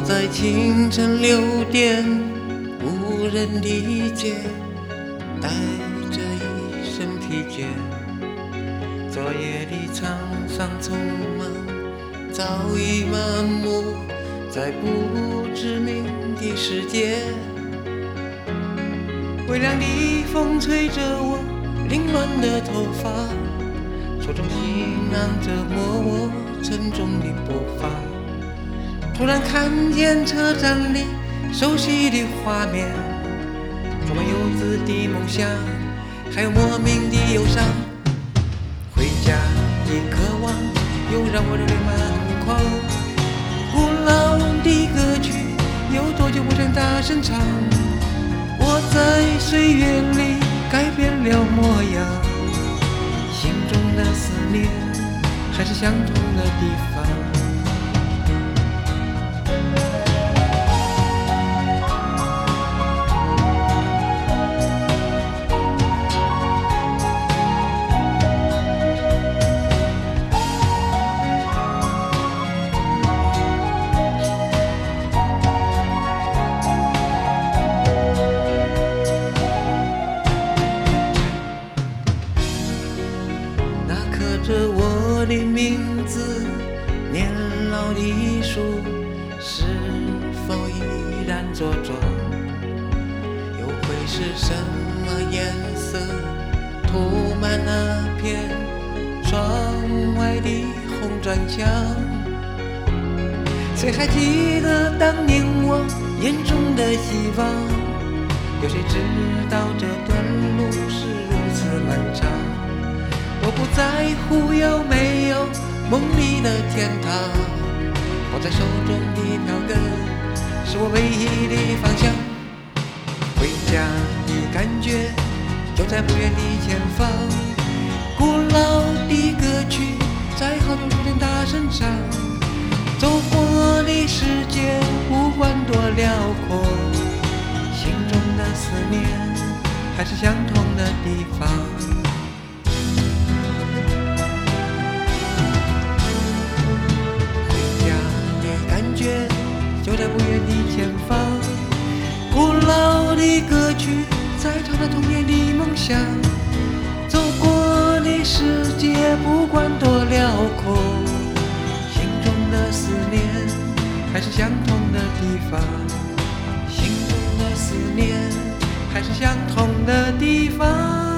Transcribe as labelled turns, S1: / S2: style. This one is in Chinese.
S1: 在清晨6点，无人理解，带着一身疲倦。昨夜的沧桑匆忙，早已麻木在不知名的世界。微凉的风吹着我凌乱的头发，手中行囊折磨我沉重的步伐。突然看见车站里熟悉的画面，充满游子的梦想，还有莫名的忧伤。回家的渴望又让我热泪满眶，古老的歌曲有多久不曾大声唱？我在岁月里改变了模样，心中的思念还是相同的地方。刻着我的名字，年老的树是否依然茁壮？又会是什么颜色涂满那片窗外的红砖墙？谁还记得当年我眼中的希望？有谁知道这段路是如此漫长？我不在乎有没有梦里的天堂，握在手中的票根是我唯一的方向。回家的感觉就在不远的前方，古老的歌曲在好久之前大声唱。走过的世界不管多辽阔，心中的思念还是相同的地方。就在不远的前方，古老的歌曲在唱着童年的梦想。走过的世界不管多辽阔，心中的思念还是相同的地方，心中的思念还是相同的地方。